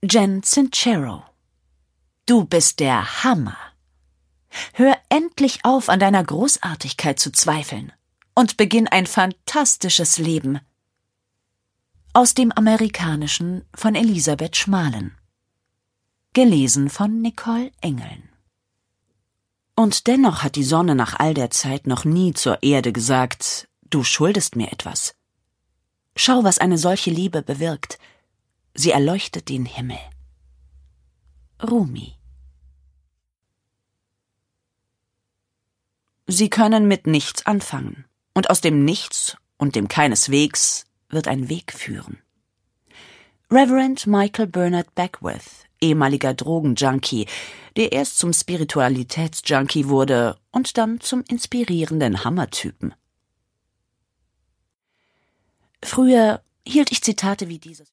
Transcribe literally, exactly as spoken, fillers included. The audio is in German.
Jen Sincero, du bist der Hammer. Hör endlich auf, an deiner Großartigkeit zu zweifeln und beginn ein fantastisches Leben. Aus dem Amerikanischen von Elisabeth Schmalen. Gelesen von Nicole Engeln. Und dennoch hat die Sonne nach all der Zeit noch nie zur Erde gesagt, du schuldest mir etwas. Schau, was eine solche Liebe bewirkt. Sie erleuchtet den Himmel. Rumi. Sie können mit nichts anfangen, und aus dem Nichts und dem Keineswegs wird ein Weg führen. Reverend Michael Bernard Beckwith, ehemaliger Drogenjunkie, der erst zum Spiritualitätsjunkie wurde und dann zum inspirierenden Hammertypen. Früher hielt ich Zitate wie dieses